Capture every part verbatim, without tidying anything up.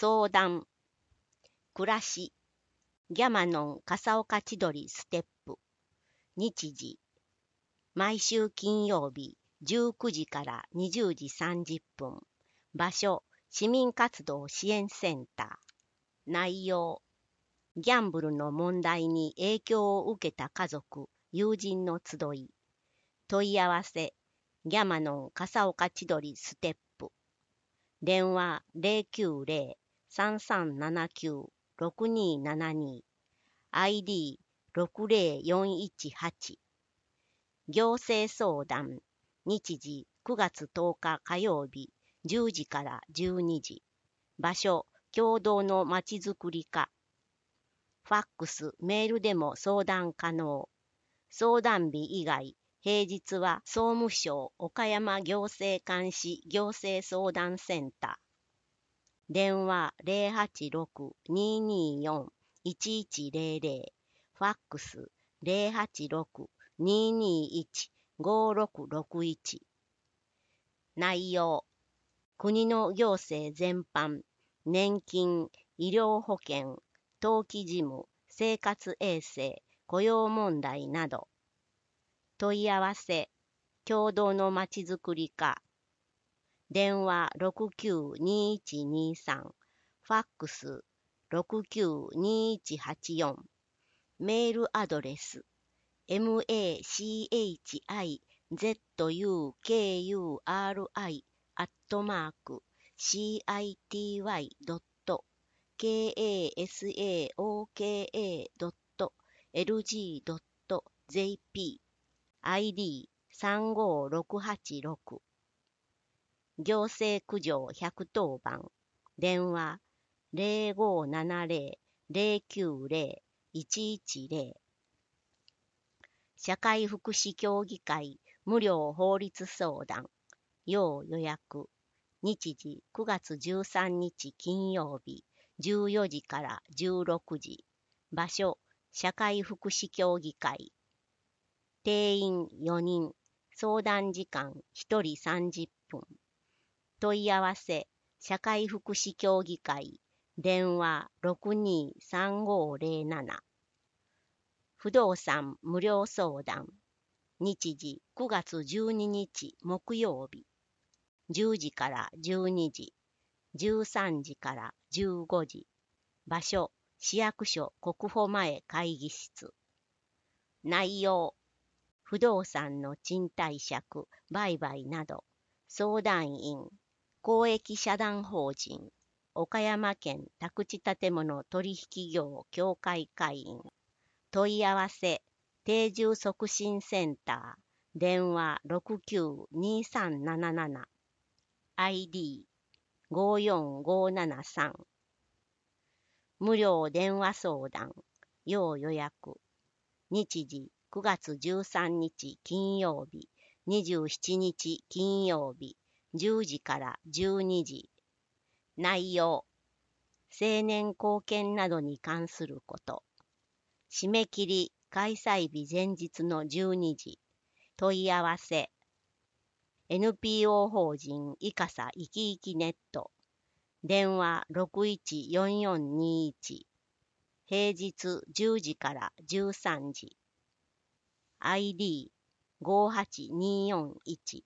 相談、暮らし、ギャマノン笠岡千鳥ステップ、日時、毎週金曜日じゅうくじからにじゅうじさんじゅっぷん、場所、市民活動支援センター、内容、ギャンブルの問題に影響を受けた家族、友人の集い、問い合わせ、ギャマノン笠岡千鳥ステップ、電話 ゼロきゅうゼロ さんさんななきゅう ろくにーななに、アイディーろくゼロよんいちはち、行政相談、日時くがつとおか火曜日じゅうじからじゅうにじ、場所、共同のまちづくり課、ファックス、メールでも相談可能。相談日以外、平日は総務省岡山行政監視行政相談センター。電話 ゼロはちろく にーにーよん いちいちゼロゼロ、ファックス ゼロはちろく にーにーいち ごろくろくいち。内容、国の行政全般、年金、医療保険、登記事務、生活衛生、雇用問題など。問い合わせ、共同のまちづくり課。電話ろくきゅうにいちにさん、ファックスろくきゅうにいちはちよん、メールアドレス マチズクリ アットマーク シーアイティーワイ ドット ケーエーエスエーオーケーエー ドット エルジー ドット ジェーピー、 アイディーさんごろくはちろく、行政苦情ひゃくとおばん、電話ゼロごななゼロ ゼロきゅうゼロ いちいちゼロ、社会福祉協議会無料法律相談、要予約、日時くがつじゅうさんにち金曜日じゅうよじからじゅうろくじ、場所、社会福祉協議会、定員よにん、相談時間ひとりさんじゅっぷん、問い合わせ、社会福祉協議会、電話ろくにーさんごゼロなな、不動産無料相談、日時くがつじゅうににち木曜日、じゅうじからじゅうにじ、じゅうさんじからじゅうごじ、場所、市役所国保前会議室。内容、不動産の賃貸借、売買など、相談員、公益社団法人、岡山県宅地建物取引業協会会員、問い合わせ、定住促進センター、電話ろくきゅうにさんなななな、アイディーごよんごななさん、無料電話相談、要予約、日時くがつじゅうさんにち金曜日、にじゅうしちにち金曜日、じゅうじからじゅうにじ。内容、青年貢献などに関すること。締め切り、開催日前日のじゅうにじ。問い合わせ。エヌピーオー 法人いかさいきいきネット。電話ろくいちよんよんにいち。平日じゅうじからじゅうさんじ。アイディーごはちによんいち。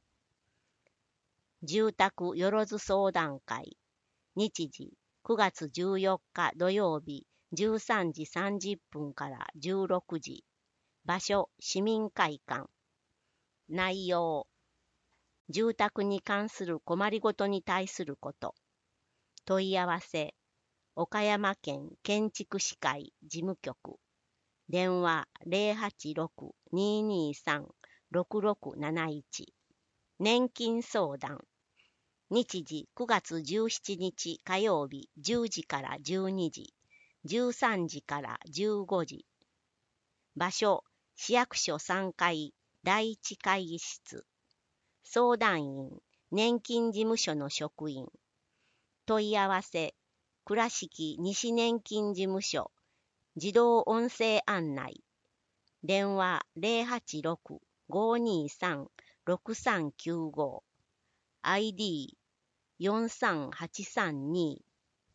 住宅よろず相談会。日時くがつじゅうよっか土曜日じゅうさんじさんじゅっぷんからじゅうろくじ。場所、市民会館。内容、住宅に関する困りごとに対すること。問い合わせ、岡山県建築士会事務局。電話ゼロはちろく にーにーさん ろくろくなないち。年金相談。日時くがつじゅうしちにち火曜日じゅうじからじゅうにじ、じゅうさんじからじゅうごじ。場所、市役所さんがいだいいち会議室。相談員、年金事務所の職員。問い合わせ、倉敷西年金事務所。自動音声案内。電話ゼロはちろく ごにーさん ろくさんきゅうご。アイディーよんさんはちさんに。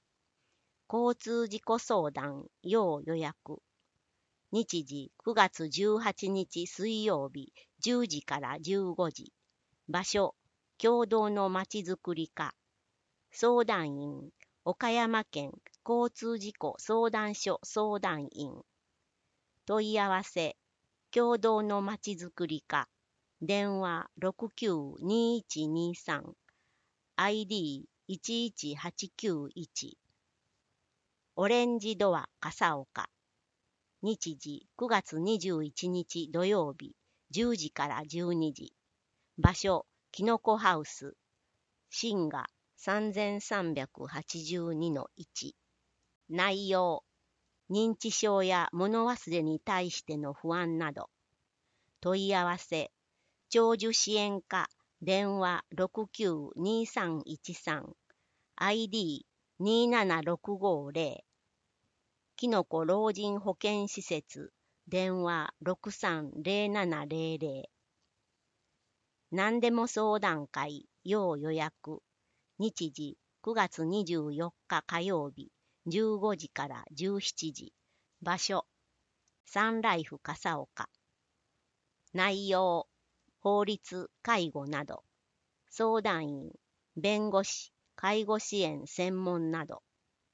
交通事故相談要予約。日時くがつじゅうはちにち水曜日じゅうじからじゅうごじ。場所、共同のまちづくり課。相談員、岡山県交通事故相談所相談員。問い合わせ、共同のまちづくり課。電話 ろくきゅうにいちにさん。アイディーいちいちはちきゅういち。オレンジドア笠岡。日時くがつにじゅういちにち土曜日じゅうじからじゅうにじ。場所、きのこハウス。震が さんぜんさんびゃくはちじゅうにのいち。内容、認知症や物忘れに対しての不安など。問い合わせ、長寿支援課。電話 ろくきゅうにさんいちさん。アイディーにななろくごゼロ。きのこ老人保健施設。電話 ろくさんゼロななゼロゼロ。何でも相談会要予約。日時くがつにじゅうよっか火曜日じゅうごじからじゅうしちじ。場所、サンライフ笠岡。内容、法律、介護など。相談員、弁護士、介護支援専門など。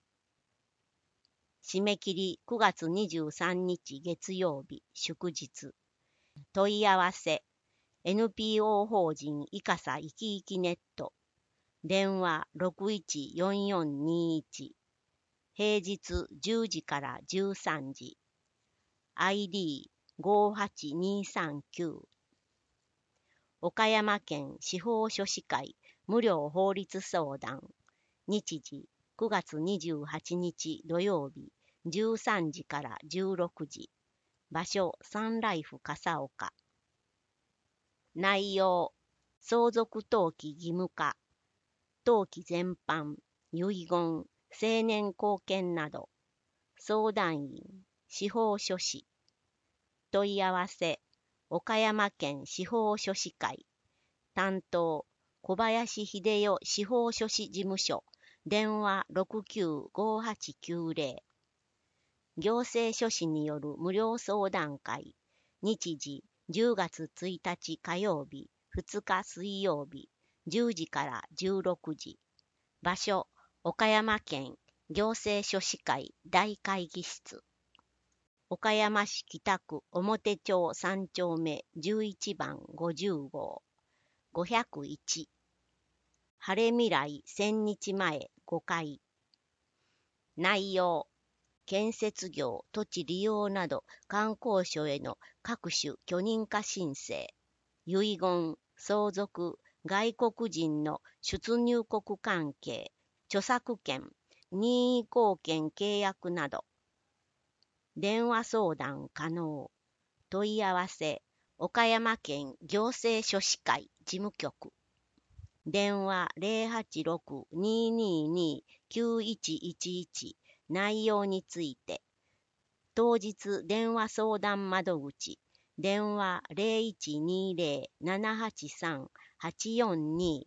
締め切りくがつにじゅうさんにち月曜日祝日。問い合わせ、エヌピーオー 法人いかさいきいきネット。電話 ろくいちよんよんにいち。平日じゅうじからじゅうさんじ。アイディーごはちにさんきゅう。岡山県司法書士会無料法律相談。日時くがつにじゅうはちにち土曜日じゅうさんじからじゅうろくじ。場所、サンライフ笠岡。内容、相続登記義務化。登記全般、遺言、成年後見など。相談員、司法書士。問い合わせ、岡山県司法書士会。担当、小林秀代司法書士事務所。電話 ろくきゅうごはちきゅうゼロ。行政書士による無料相談会。日時じゅうがつついたち火曜日、ふつか水曜日、じゅうじからじゅうろくじ。場所、岡山県行政書士会大会議室。岡山市北区表町さんちょうめじゅういちばんごじゅうごう。ごひゃくいち。晴れ未来千日前ごかい。内容、建設業、土地利用など観光所への各種許認可申請、遺言、相続、外国人の出入国関係、著作権、任意後見契約など。電話相談可能。問い合わせ、岡山県行政書士会事務局。電話 ゼロはちろく にーにーにー きゅういちいちいち。内容について。当日電話相談窓口。電話 ゼロいちにーゼロ ななはちさん はちよんに。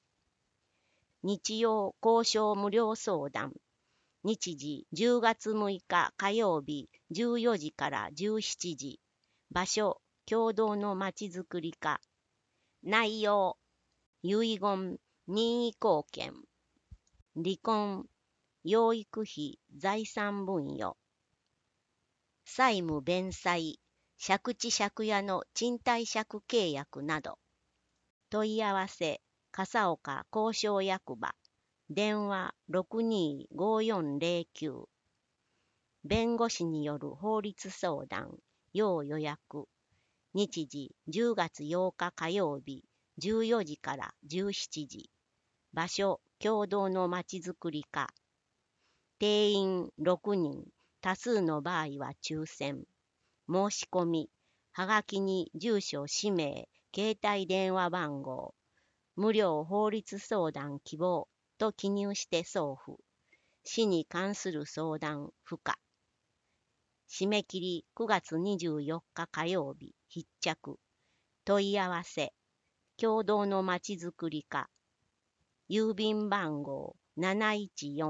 日曜交渉無料相談。日時じゅうがつむいか火曜日じゅうよじからじゅうしちじ。場所、共同のまちづくり課。内容、遺言、任意後見、離婚、養育費、財産分与、債務弁済、借地借家の賃貸借契約など。問い合わせ、笠岡交渉役場。電話 ろくにーごよんゼロきゅう。弁護士による法律相談、要予約。日時じゅうがつようか火曜日、じゅうよじからじゅうしちじ。場所、共同のまちづくり課。定員ろくにん、多数の場合は抽選。申し込み、はがきに住所、氏名、携帯電話番号、無料法律相談希望と記入して送付。市に関する相談不可。締め切りくがつにじゅうよっか火曜日必着。問い合わせ、共同のまちづくり課。郵便番号 なないちよん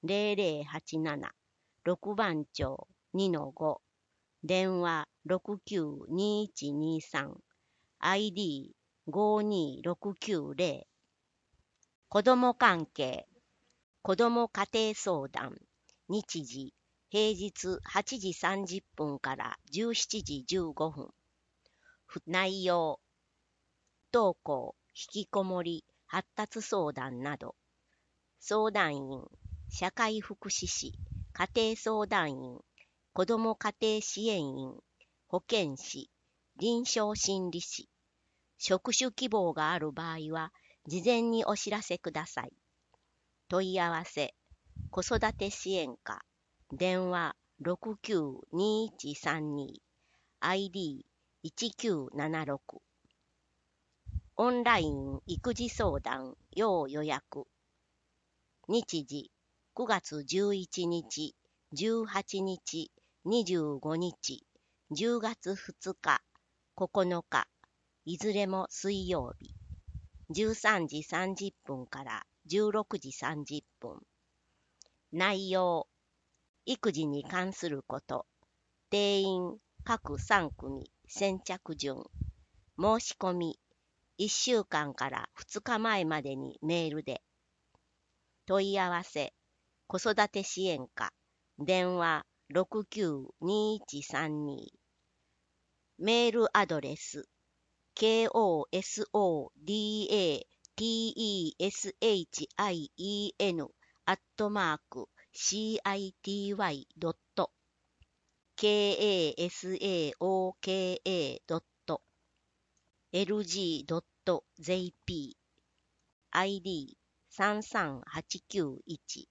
ゼロゼロはちなな、ろく番町 にのご、電話ろくきゅうにいちにさん、アイディーごにろくきゅうゼロ。子ども関係、子ども家庭相談、日時、平日はちじさんじゅっぷんからじゅうしちじじゅうごふん。内容、不登校、引きこもり、発達相談など。相談員、社会福祉士、家庭相談員、子ども家庭支援員、保健師、臨床心理士。職種希望がある場合は、事前にお知らせください。問い合わせ、子育て支援課、電話ろくきゅうにいちさんに、アイディーいちきゅうななろく。オンライン育児相談要予約。日時、くがつじゅういちにち、じゅうはちにち、にじゅうごにち、じゅうがつふつか、ここのか、いずれも水曜日。じゅうさんじさんじゅっぷんからじゅうろくじさんじゅっぷん。内容、育児に関すること、定員各さんくみ、先着順。申し込み、いっしゅうかんからふつかまえまでにメールで。問い合わせ、子育て支援課、電話ろくきゅうにいちさんに。メールアドレス、コソダテスアットマーク シーアイティーワイドット ケーソダドット エルジー ドット ジェーピー アイディーさんさんはちきゅういち。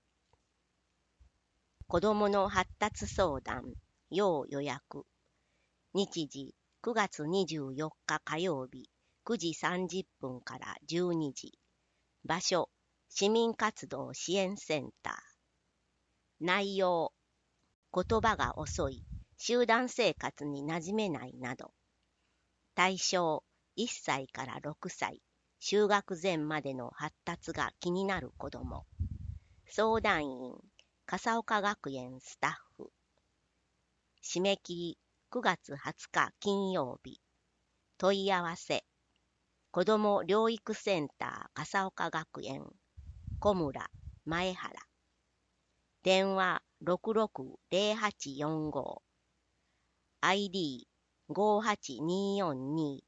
子どもの発達相談要予約。日時、くがつにじゅうよっか火曜日、くじさんじゅっぷんからじゅうにじ。場所、市民活動支援センター。内容、言葉が遅い、集団生活に馴染めないなど。対象、いっさいからろくさい、就学前までの発達が気になる子ども。相談員、笠岡学園スタッフ。締め切り、くがつはつか金曜日。問い合わせ、子ども療育センター笠岡学園、小村、前原。電話ろくろくゼロはちよんご。アイディーごはちによんに。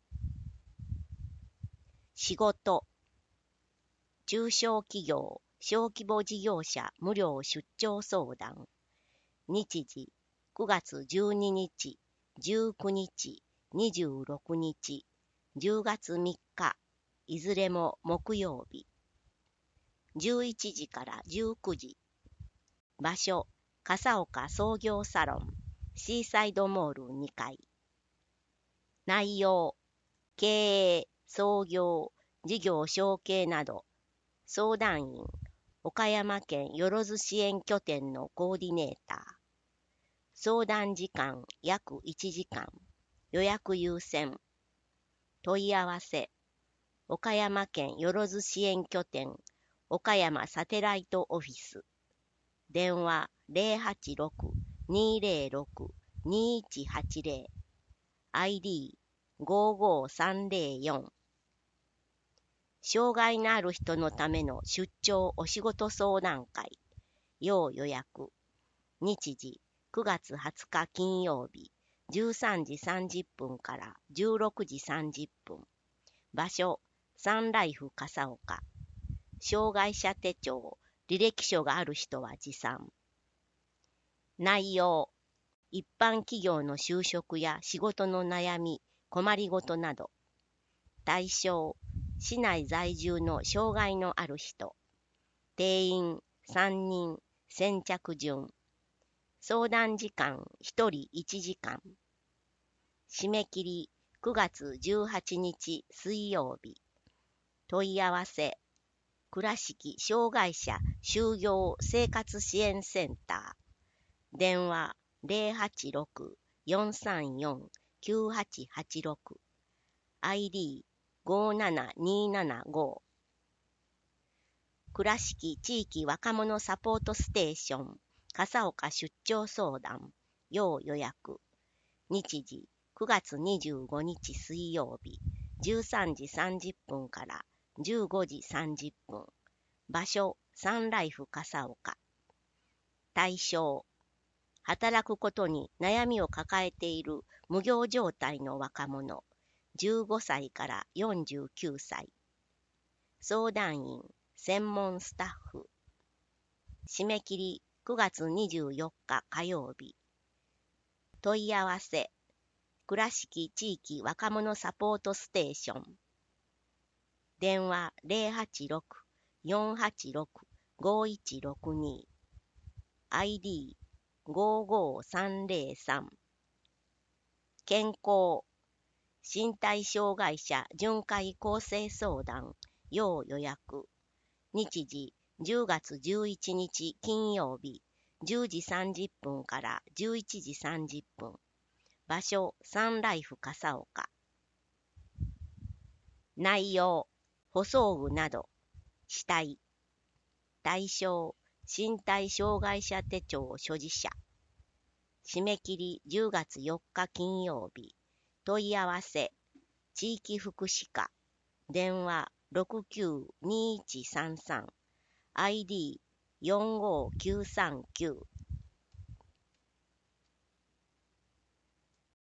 仕事、中小企業、小規模事業者無料出張相談。日時、くがつじゅうににち、じゅうくにち、にじゅうろくにち、じゅうがつみっか、いずれも木曜日。じゅういちじからじゅうくじ。場所、笠岡創業サロン、シーサイドモールにかい。内容、経営、創業、事業承継など。相談員、岡山県よろず支援拠点のコーディネーター。相談時間約いちじかん。予約優先。問い合わせ、岡山県よろず支援拠点、岡山サテライトオフィス。電話ゼロはちろく にゼロろく にいちはちゼロ。アイディーごごさんゼロよん。障害のある人のための出張お仕事相談会。要予約。日時、くがつはつか金曜日、じゅうさんじさんじゅっぷんからじゅうろくじさんじゅっぷん。場所、サンライフ笠岡。障害者手帳、履歴書がある人は持参。内容、一般企業の就職や仕事の悩み、困りごとなど。対象、市内在住の障害のある人。定員さんにん、先着順。相談時間ひとりいちじかん。締め切りくがつじゅうはちにち水曜日。問い合わせ、倉敷障害者就業生活支援センター。電話ゼロはちろく よんさんよん きゅうはちはちろく。アイディーごななにななご。 倉敷地域若者サポートステーション笠岡出張相談要予約。日時くがつにじゅうごにち水曜日じゅうさんじさんじゅっぷんからじゅうごじさんじゅっぷん。場所サンライフ笠岡。対象働くことに悩みを抱えている無業状態の若者じゅうごさいからよんじゅうきゅうさい。相談員専門スタッフ。締め切りくがつにじゅうよっか火曜日。問い合わせ倉敷地域若者サポートステーション。電話 ゼロはちろく よんはちろく ごいちろくに。アイディーごごさんぜろさん。健康身体障害者巡回構成相談要予約。日時じゅうがつじゅういちにち金曜日じゅうじさんじゅっぷんからじゅういちじさんじゅっぷん。場所サンライフ笠岡。内容補装具など。死体。対象身体障害者手帳所持者。締め切りじゅうがつよっか金曜日。問い合わせ地域福祉課。電話ろくきゅうにいちさんさん。アイディーよんごきゅうさんきゅう。